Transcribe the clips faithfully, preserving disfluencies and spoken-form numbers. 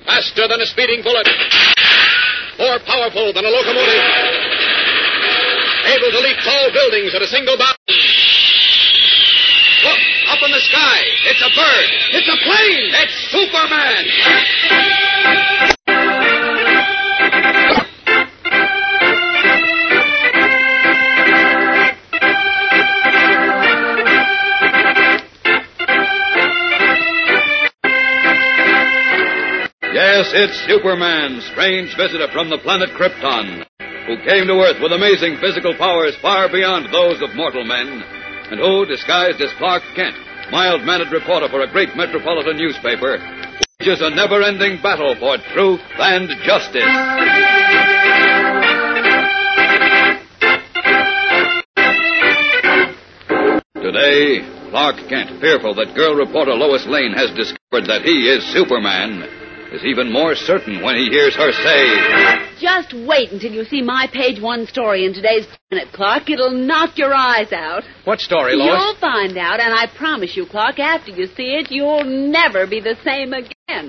Faster than a speeding bullet. More powerful than a locomotive. Able to leap tall buildings at a single bound. Look, up in the sky. It's a bird. It's a plane. It's Superman. Yes, it's Superman, strange visitor from the planet Krypton, who came to Earth with amazing physical powers far beyond those of mortal men, and who, disguised as Clark Kent, mild-mannered reporter for a great metropolitan newspaper, wages a never-ending battle for truth and justice. Today, Clark Kent, fearful that girl reporter Lois Lane has discovered that he is Superman, is even more certain when he hears her say, "Just wait until you see my page one story in today's Planet, Clark. It'll knock your eyes out." What story, Lois? You'll find out, and I promise you, Clark, after you see it, you'll never be the same again.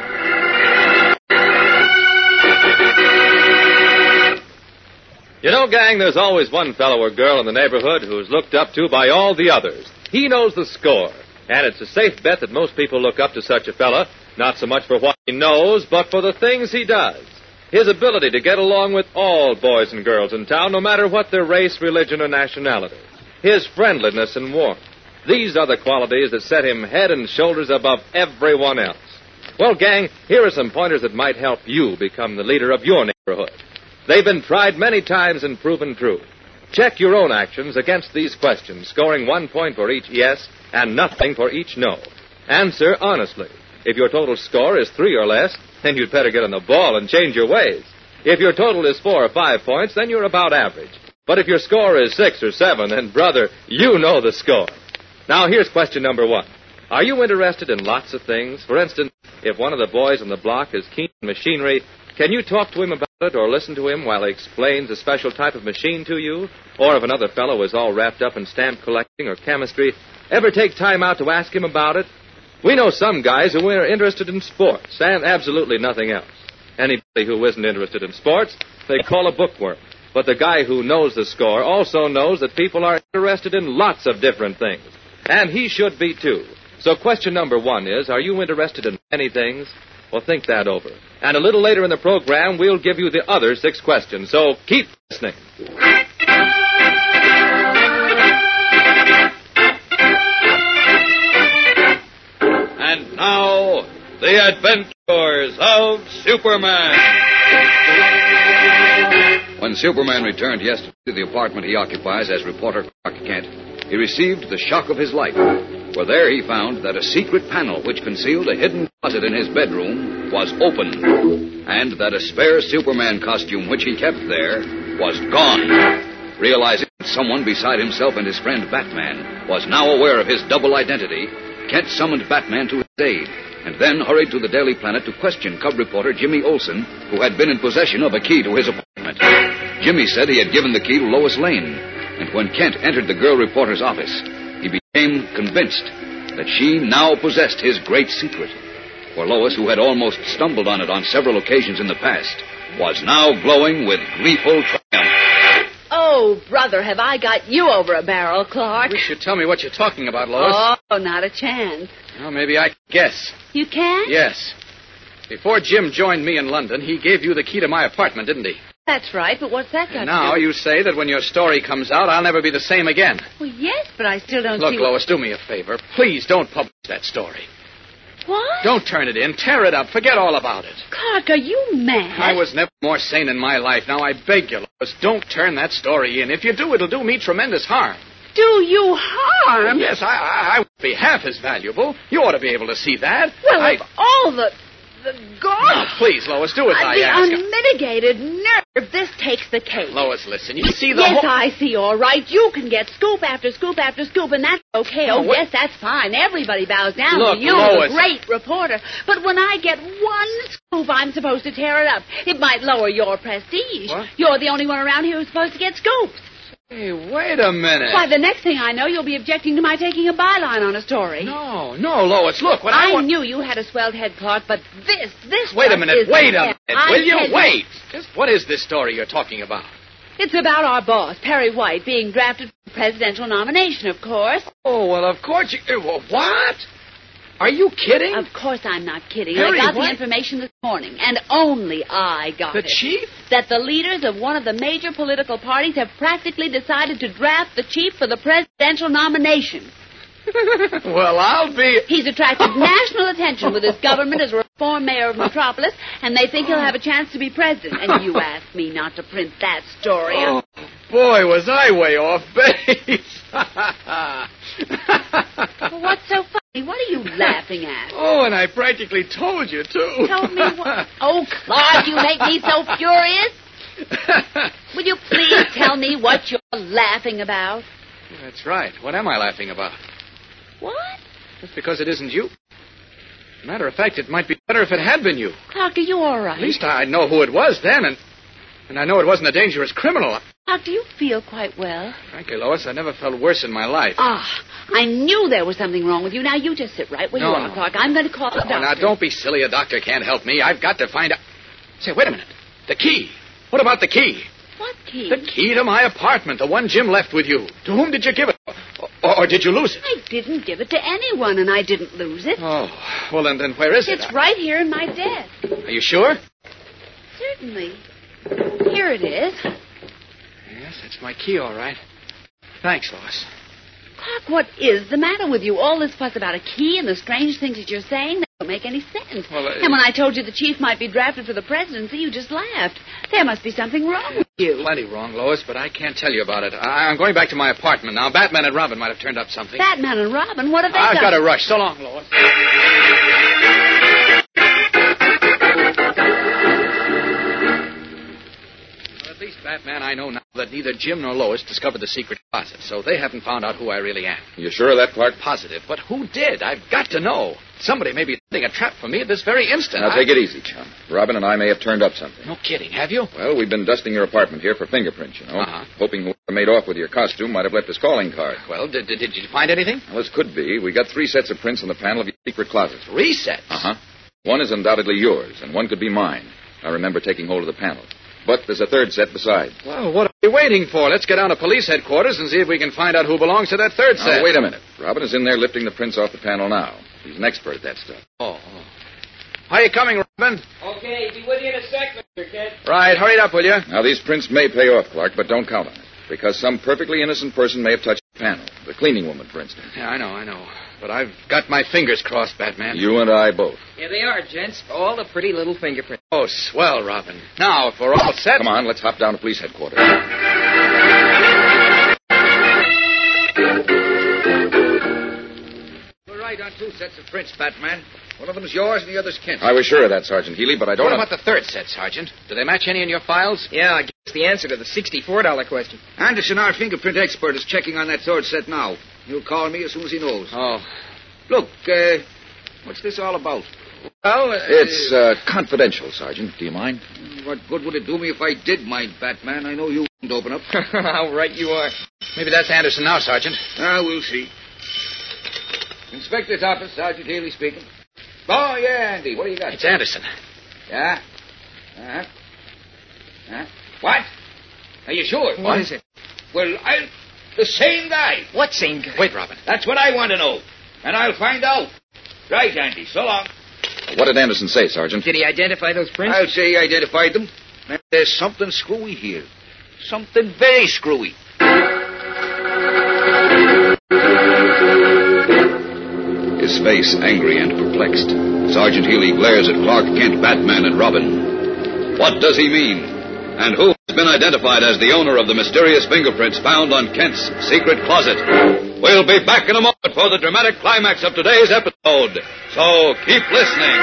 You know, gang, there's always one fellow or girl in the neighborhood who's looked up to by all the others. He knows the score, and it's a safe bet that most people look up to such a fella, not so much for what he knows, but for the things he does. His ability to get along with all boys and girls in town, no matter what their race, religion, or nationality. His friendliness and warmth. These are the qualities that set him head and shoulders above everyone else. Well, gang, here are some pointers that might help you become the leader of your neighborhood. They've been tried many times and proven true. Check your own actions against these questions, scoring one point for each yes and nothing for each no. Answer honestly. If your total score is three or less, then you'd better get on the ball and change your ways. If your total is four or five points, then you're about average. But if your score is six or seven, then, brother, you know the score. Now, here's question number one. Are you interested in lots of things? For instance, if one of the boys on the block is keen on machinery, can you talk to him about it or listen to him while he explains a special type of machine to you? Or if another fellow is all wrapped up in stamp collecting or chemistry, ever take time out to ask him about it? We know some guys who are interested in sports and absolutely nothing else. Anybody who isn't interested in sports, they call a bookworm. But the guy who knows the score also knows that people are interested in lots of different things. And he should be, too. So question number one is, are you interested in many things? Well, think that over. And a little later in the program, we'll give you the other six questions. So keep listening. And now, the adventures of Superman. When Superman returned yesterday to the apartment he occupies as reporter Clark Kent, he received the shock of his life. For there he found that a secret panel which concealed a hidden closet in his bedroom was open, and that a spare Superman costume which he kept there was gone. Realizing that someone beside himself and his friend Batman was now aware of his double identity, Kent summoned Batman to his aid, and then hurried to the Daily Planet to question cub reporter Jimmy Olsen, who had been in possession of a key to his apartment. Jimmy said he had given the key to Lois Lane, and when Kent entered the girl reporter's office, he became convinced that she now possessed his great secret. For Lois, who had almost stumbled on it on several occasions in the past, was now glowing with gleeful triumph. Oh, brother, have I got you over a barrel, Clark. Wish you'd tell me what you're talking about, Lois. Oh, not a chance. Well, maybe I can guess. You can? Yes. Before Jim joined me in London, he gave you the key to my apartment, didn't he? That's right, but what's that got And to now do? you say that when your story comes out, I'll never be the same again. Well, yes, but I still don't Look, see... Lois, do me a favor. Please don't publish that story. What? Don't turn it in. Tear it up. Forget all about it. Clark, are you mad? I was never more sane in my life. Now, I beg you, Lois, don't turn that story in. If you do, it'll do me tremendous harm. Do you harm? Yes, I, I, I won't be half as valuable. You ought to be able to see that. Well, I... of all the... the garbage... Now, please, Lois, do as uh, I the ask. unmitigated nerve. This takes the cake. Lois, listen. You see the Yes, whole... I see, all right. You can get scoop after scoop after scoop, and that's okay. Oh, Oh, what- yes, that's fine. Everybody bows down Look, to you, Lois. the great reporter. But when I get one scoop, I'm supposed to tear it up. It might lower your prestige. What? You're the only one around here who's supposed to get scoops. Hey, wait a minute. Why, the next thing I know, you'll be objecting to my taking a byline on a story. No, no, Lois, look, what I, I want... knew you had a swelled head, Clark, but this, this Wait a one minute, is wait the a head. minute, I will you? tell Wait. Just what is this story you're talking about? It's about our boss, Perry White, being drafted for the presidential nomination, of course. Oh, well, of course you... uh, What? Are you kidding? Of course I'm not kidding. Perry I got White? the information this morning, and only I got The it. chief? That the leaders of one of the major political parties have practically decided to draft the chief for the presidential nomination. Well, I'll be... He's attracted national attention with his government as a reform mayor of Metropolis, and they think he'll have a chance to be president. And you asked me not to print that story. Oh, boy, was I way off base. Well, what's so funny? What are you laughing at? Oh, and I practically told you, too. Told me what? Oh, Clark, you make me so furious. Will you please tell me what you're laughing about? That's right. What am I laughing about? What? Just because it isn't you. Matter of fact, it might be better if it had been you. Clark, are you all right? At least I'd know who it was then, and and I know it wasn't a dangerous criminal. Clark, do you feel quite well? Frankly, Lois, I never felt worse in my life. Ah, I knew there was something wrong with you. Now, you just sit right where No, you are, no. Clark. I'm going to call the Oh, doctor. now, don't be silly. A doctor can't help me. I've got to find out... Say, wait a minute. The key. What about the key? What key? The key to my apartment, the one Jim left with you. To whom did you give it? Or, or did you lose it? I didn't give it to anyone, and I didn't lose it. Oh, well, then, then where is it? It's right here in my desk. Are you sure? Certainly. Here it is. Yes, that's my key, all right. Thanks, Lois. Clark, what is the matter with you? All this fuss about a key and the strange things that you're saying, they don't make any sense. Well, uh, and when I told you the chief might be drafted for the presidency, you just laughed. There must be something wrong with you. Plenty wrong, Lois, but I can't tell you about it. I- I'm going back to my apartment now. Batman and Robin might have turned up something. Batman and Robin, what have they I've done? got to rush. So long, Lois. Well, at least, Batman, I know now that neither Jim nor Lois discovered the secret closet, so they haven't found out who I really am. You sure of that, Clark? Positive, but who did? I've got to know. Somebody may be setting a trap for me at this very instant. Now, I- take it easy, chum. Robin and I may have turned up something. No kidding, have you? Well, we've been dusting your apartment here for fingerprints, you know. Uh-huh. Hoping whoever made off with your costume might have left his calling card. Well, did, did, did you find anything? Well, this could be. We got three sets of prints on the panel of your secret closet. Resets. Uh-huh. One is undoubtedly yours, and one could be mine. I remember taking hold of the panel. But there's a third set besides. Well, what are we waiting for? Let's get down to police headquarters and see if we can find out who belongs to that third Now, set. wait a minute. Robin is in there lifting the prints off the panel now. He's an expert at that stuff. Oh, oh. Are you coming, Robin? Okay, be with you in a sec, Mister Kent. Right, hurry it up, will you? Now, these prints may pay off, Clark, but don't count on it. Because some perfectly innocent person may have touched the panel. The cleaning woman, for instance. Yeah, I know, I know. But I've got my fingers crossed, Batman. You and I both. Here they are, gents. All the pretty little fingerprints. Oh, swell, Robin. Now, if we're all set... Come on, let's hop down to police headquarters. We're right on two sets of prints, Batman. One of them's yours and the other's Kent's. I was sure of that, Sergeant Healy, but I don't What know... about the third set, Sergeant? Do they match any in your files? Yeah, I guess the answer to the sixty-four dollar question. Anderson, our fingerprint expert, is checking on that third set now. He'll call me as soon as he knows. Oh. Look, uh, what's this all about? Well, uh, It's uh, confidential, Sergeant. Do you mind? What good would it do me if I did mind, Batman? I know you wouldn't open up. How right you are. maybe that's Anderson now, Sergeant. Ah, we'll see. Inspector's office, Sergeant Haley speaking. Oh, yeah, Andy. What do you got? It's Anderson. Yeah? Uh-huh. Huh? What? Are you sure? What is it? Well, I'll... The same guy. What same guy? Wait, Robin. That's what I want to know. And I'll find out. Right, Andy. So long. What did Anderson say, Sergeant? Did he identify those prints? I'll say he identified them. And there's something screwy here. Something very screwy. His face angry and perplexed. Sergeant Healy glares at Clark Kent, Batman, and Robin. What does he mean? And who has been identified as the owner of the mysterious fingerprints found on Kent's secret closet? We'll be back in a moment for the dramatic climax of today's episode. So keep listening.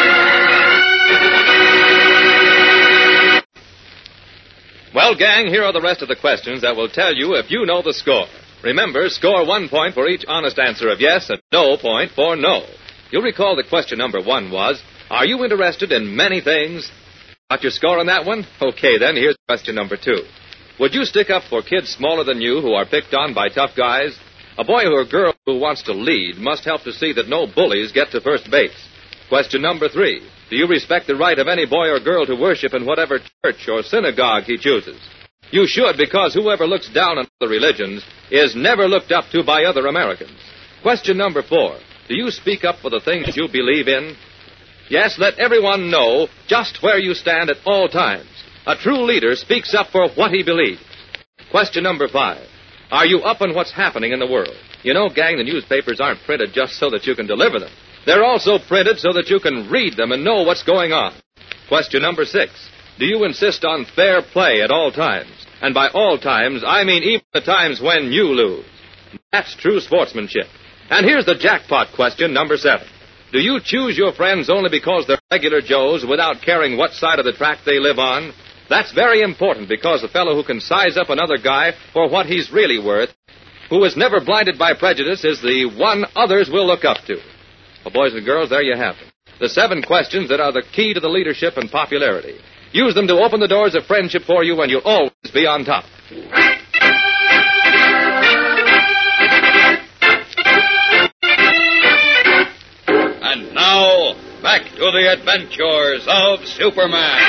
Well, gang, here are the rest of the questions that will tell you if you know the score. Remember, score one point for each honest answer of yes and no point for no. You'll recall that question number one was, are you interested in many things? Got your score on that one? Okay, then, here's question number two. Would you stick up for kids smaller than you who are picked on by tough guys? A boy or girl who wants to lead must help to see that no bullies get to first base. Question number three. Do you respect the right of any boy or girl to worship in whatever church or synagogue he chooses? You should, because whoever looks down on other religions is never looked up to by other Americans. Question number four. Do you speak up for the things you believe in? Yes, let everyone know just where you stand at all times. A true leader speaks up for what he believes. Question number five. Are you up on what's happening in the world? You know, gang, the newspapers aren't printed just so that you can deliver them. They're also printed so that you can read them and know what's going on. Question number six. Do you insist on fair play at all times? And by all times, I mean even the times when you lose. That's true sportsmanship. And here's the jackpot question, number seven. Do you choose your friends only because they're regular Joes without caring what side of the track they live on? That's very important, because the fellow who can size up another guy for what he's really worth, who is never blinded by prejudice, is the one others will look up to. Well, boys and girls, there you have them. The seven questions that are the key to the leadership and popularity. Use them to open the doors of friendship for you, and you'll always be on top. And now, back to the adventures of Superman.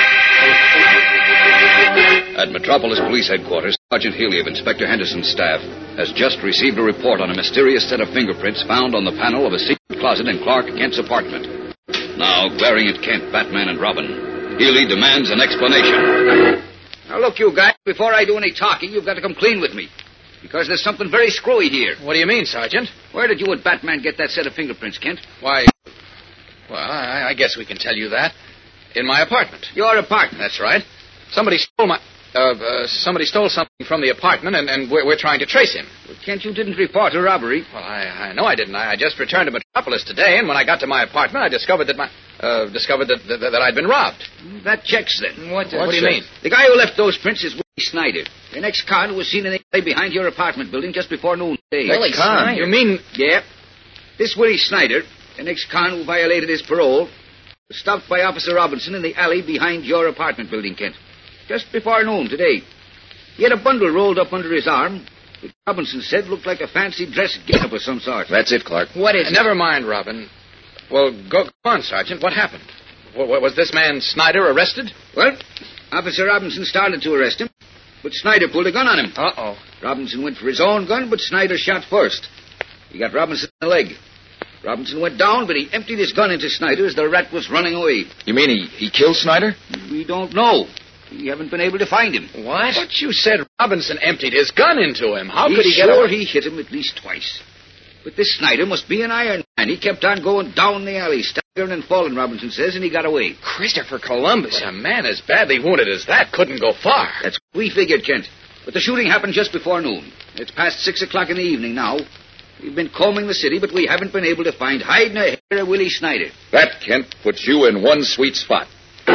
At Metropolis Police Headquarters, Sergeant Healy of Inspector Henderson's staff has just received a report on a mysterious set of fingerprints found on the panel of a secret closet in Clark Kent's apartment. Now, glaring at Kent, Batman, and Robin, Healy demands an explanation. Now, look, you guys, before I do any talking, you've got to come clean with me. Because there's something very screwy here. What do you mean, Sergeant? Where did you and Batman get that set of fingerprints, Kent? Why, well, I, I guess we can tell you that. In my apartment. Your apartment? That's right. Somebody stole my... Uh, uh, somebody stole something from the apartment, and, and we're, we're trying to trace him. Well, Kent, you didn't report a robbery. Well, I, I know I didn't. I, I just returned to Metropolis today, and when I got to my apartment, I discovered that my... Uh, discovered that, that, that I'd been robbed. That checks, then. What, what do you mean? The guy who left those prints is Willie Snyder, an ex-con who was seen in the alley behind your apartment building just before noon today. Willie Snyder? You mean... Yeah. This Willie Snyder, an ex-con who violated his parole, was stopped by Officer Robinson in the alley behind your apartment building, Kent. Just before noon today. He had a bundle rolled up under his arm, which Robinson said looked like a fancy dress get-up of some sort. That's it, Clark. What is uh, it? Never mind, Robin. Well, go, go on, Sergeant. What happened? W- was this man Snyder arrested? Well, Officer Robinson started to arrest him, but Snyder pulled a gun on him. Uh-oh. Robinson went for his own gun, but Snyder shot first. He got Robinson in the leg. Robinson went down, but he emptied his gun into Snyder as the rat was running away. You mean he, he killed Snyder? We don't know. We haven't been able to find him. What? But you said Robinson emptied his gun into him. How He's could he get sure away? he hit him at least twice. But this Snyder must be an iron man. He kept on going down the alley, staggering and falling, Robinson says, and he got away. Christopher Columbus, a man as badly wounded as that couldn't go far. That's what we figured, Kent. But the shooting happened just before noon. It's past six o'clock in the evening now. We've been combing the city, but we haven't been able to find hide nor hair of Willie Snyder. That, Kent, puts you in one sweet spot.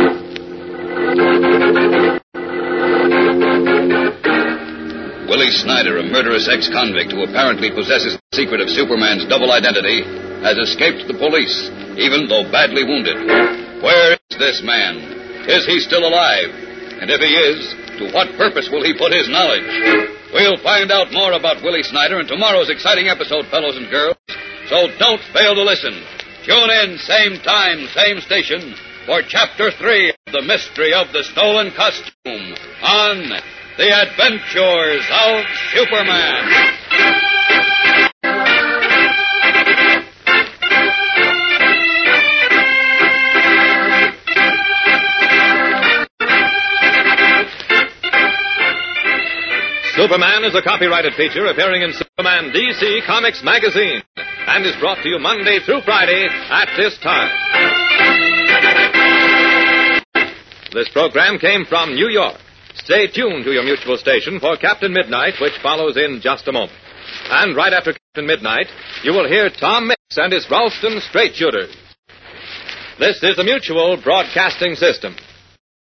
Willie Snyder, a murderous ex-convict who apparently possesses the secret of Superman's double identity, has escaped the police, even though badly wounded. Where is this man? Is he still alive? And if he is, to what purpose will he put his knowledge? We'll find out more about Willie Snyder in tomorrow's exciting episode, fellows and girls. So don't fail to listen. Tune in, same time, same station, for Chapter three of The Mystery of the Stolen Costume on The Adventures of Superman. Superman is a copyrighted feature appearing in Superman D C Comics magazine and is brought to you Monday through Friday at this time. This program came from New York. Stay tuned to your mutual station for Captain Midnight, which follows in just a moment. And right after Captain Midnight, you will hear Tom Mix and his Ralston Straight Shooters. This is the Mutual Broadcasting System.